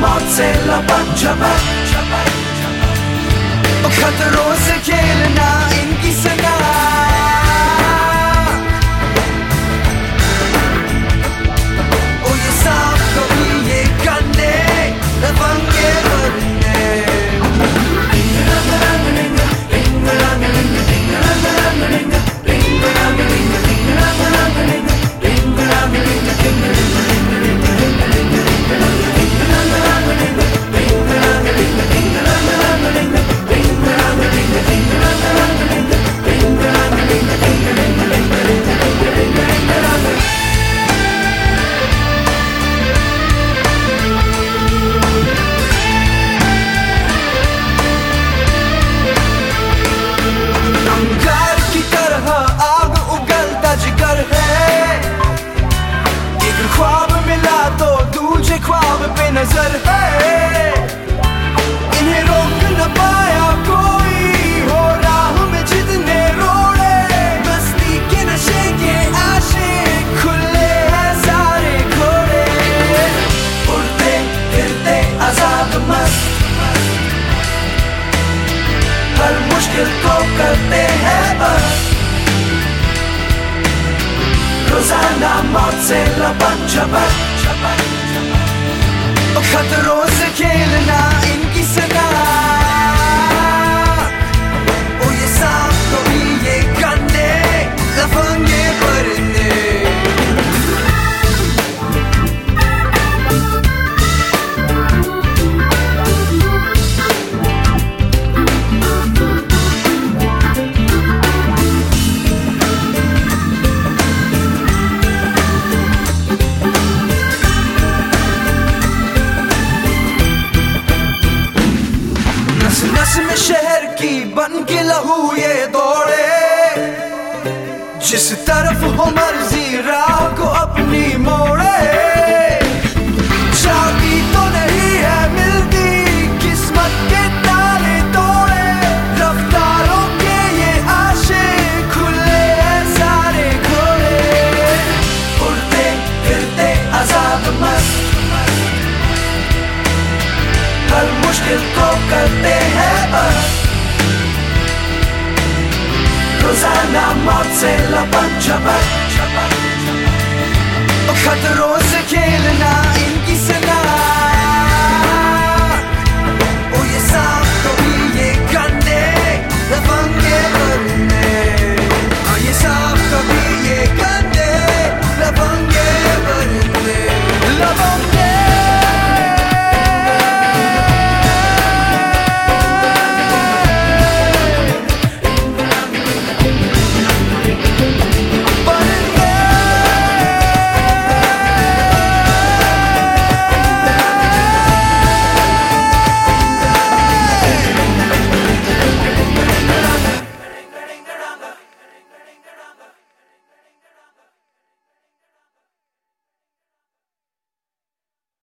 मौत से लपक झपक, खतरों से खेलना इनकी सगा। ओ ये सांप कभी ये करने लफंगे भरने। नजर है इन्हें रोक न पाया कोई, हो राह में जितने रोड़े, मस्ती के नशे के आशिक खुले हैं सारे घोड़े। उड़ते फिरते आजाद मस्त, हर मुश्किल को करते हैं बस, रोजाना मौत से लपक झपक, खतरों से खेलना इनकी सगा। ओ ये सांप कभी ये करने लफंगे भरने। नस में शहर की बन के लहू ये दौड़े, जिस तरफ हो मर्जी राह को अपनी मोड़े। चाबी तो नहीं है मिलती, किस्मत के ताले तोड़े, रफ्तारों के ये आशिक खुले हैं सारे घोड़े। उड़ते फिरते आजाद मस्त, हर मुश्किल को करते हैं बस, रोजाना मौत से लपक झपक, खतरों से खेलना